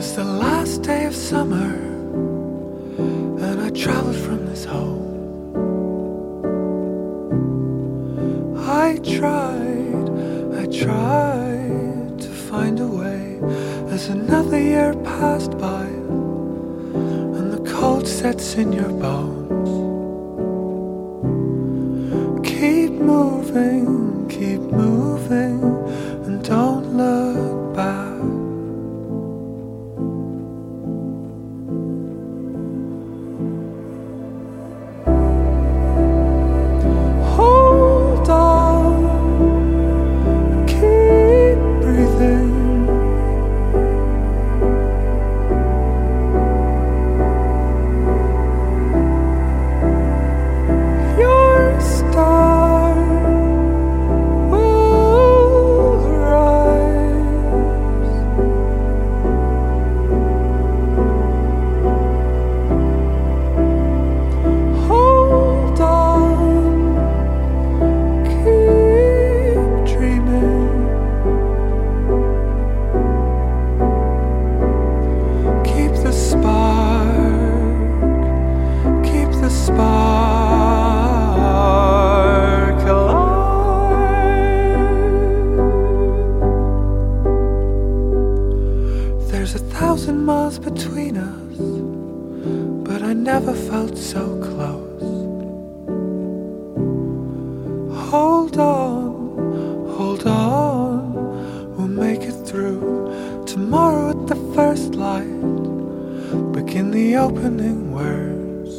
was the last day of summer, and I traveled from this home. I tried to find a way as another year passed by, and the cold sets in your bones. Keep moving, and don't look back. Hold on, keep breathing. Your star will rise. Hold on, keep dreaming. Keep the spark alive. There's 1,000 miles between us, but I never felt so close. Hold on, we'll make it through. Tomorrow at the first light, begin the opening words.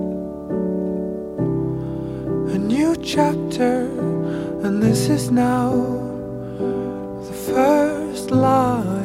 A new chapter, and this is now the first line.